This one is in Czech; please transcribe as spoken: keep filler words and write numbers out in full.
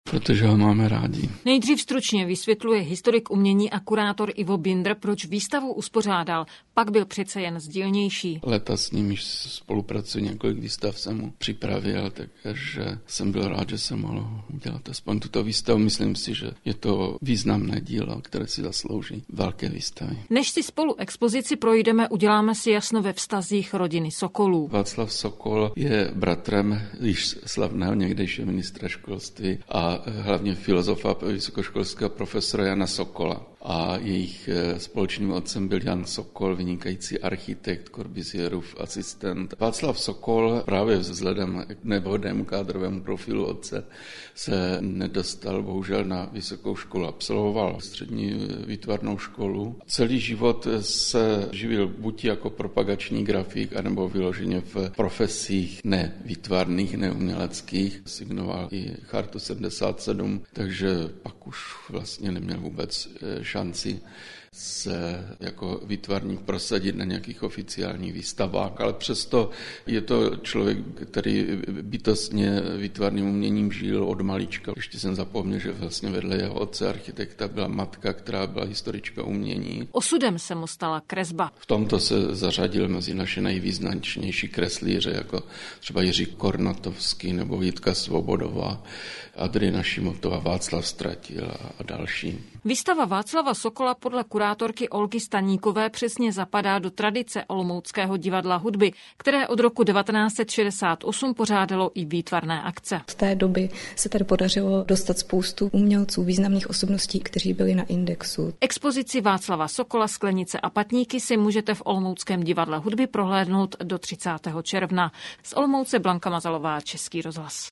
Protože ho máme rádi. Nejdřív stručně vysvětluje historik umění a kurátor Ivo Binder, proč výstavu uspořádal, pak byl přece jen sdílnější. Leta s ním spolupracuji, několik výstav jsem mu připravil, takže jsem byl rád, že jsem mohl udělat aspoň tuto výstavu. Myslím si, že je to významné dílo, které si zaslouží velké výstavy. Než si spolu expozici projdeme, uděláme si jasno ve vztazích rodiny Sokolů. Václav Sokol je bratrem již slavného někdejšího ministra školství a hlavně filozofa vysokoškolského profesora Jana Sokola. A jejich společným otcem byl Jan Sokol, vynikající architekt, Corbusierův asistent. Václav Sokol právě vzhledem k nevhodnému kádrovému profilu otce se nedostal bohužel na vysokou školu. Absolvoval střední výtvarnou školu. Celý život se živil buď jako propagační grafik, anebo vyloženě v profesích nevýtvarných, neuměleckých. Signoval i Chartu sedmdesát sedm, takže pak už vlastně neměl vůbec šanci se jako výtvarník prosadit na nějakých oficiálních výstavách, ale přesto je to člověk, který bytostně výtvarným uměním žil od malička. Ještě jsem zapomněl, že vlastně vedle jeho otce architekta byla matka, která byla historička umění. Osudem se mu stala kresba. V tomto se zařadil mezi naše nejvýznačnější kreslíře, jako třeba Jiří Kornatovský nebo Jitka Svobodová, Adriana Šimotová, Václav Stratil a další. Výstava Václava Sokola podle kurátorky Olgy Staníkové přesně zapadá do tradice Olomouckého divadla hudby, které od roku devatenáct set šedesát osm pořádalo i výtvarné akce. Z té doby se tady podařilo dostat spoustu umělců, významných osobností, kteří byli na Indexu. Expozici Václava Sokola Sklenice a patníky si můžete v Olomouckém divadle hudby prohlédnout do třicátého června. Z Olomouce Blanka Mazalová, Český rozhlas.